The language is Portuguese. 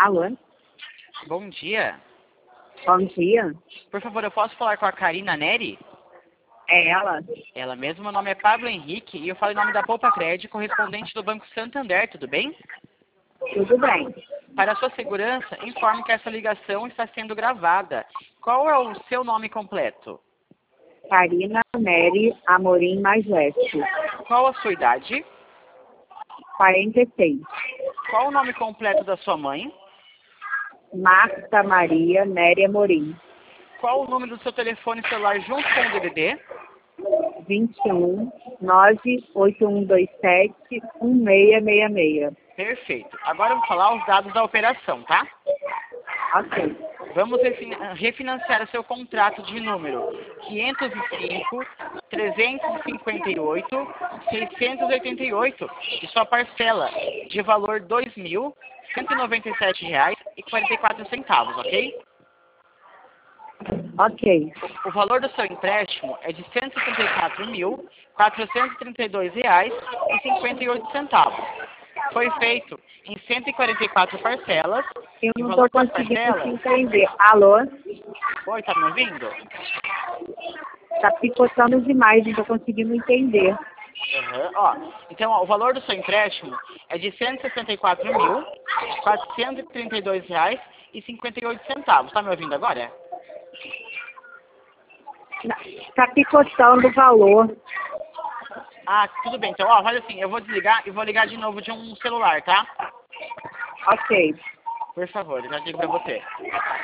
Alô? Bom dia. Bom dia. Por favor, eu posso falar com a Karina Neri? É ela? Ela mesma, meu nome é Pablo Henrique e eu falo em nome da Poupa Crédito, correspondente do Banco Santander, tudo bem? Tudo bem. Para a sua segurança, informe que essa ligação está sendo gravada. Qual é o seu nome completo? Karina Nery Amorim mais Leste. Qual a sua idade? 46. Qual o nome completo da sua mãe? Marta Maria Nery Amorim. Qual o número do seu telefone celular junto com o DDD? 21 98127 1666. Perfeito. Agora eu vou falar os dados da operação, tá? Ok. Vamos refinanciar o seu contrato de número 505 358 688 e sua parcela de valor R$ 2.197,44, ok? Ok. O valor do seu empréstimo é de R$ 164.432,58. Foi feito em 144 parcelas Eu e o não valor estou das conseguindo te parcelas... entender. Alô? Oi, tá me ouvindo? Tá picotando demais, não estou conseguindo entender. Ó, então, ó, o valor do seu empréstimo é de R$ 164.432,58. Tá me ouvindo agora? Tá picotando o valor. Ah, tudo bem. Então, ó, faz assim, eu vou desligar e vou ligar de novo de um celular, tá? Ok. Por favor, eu já digo pra você.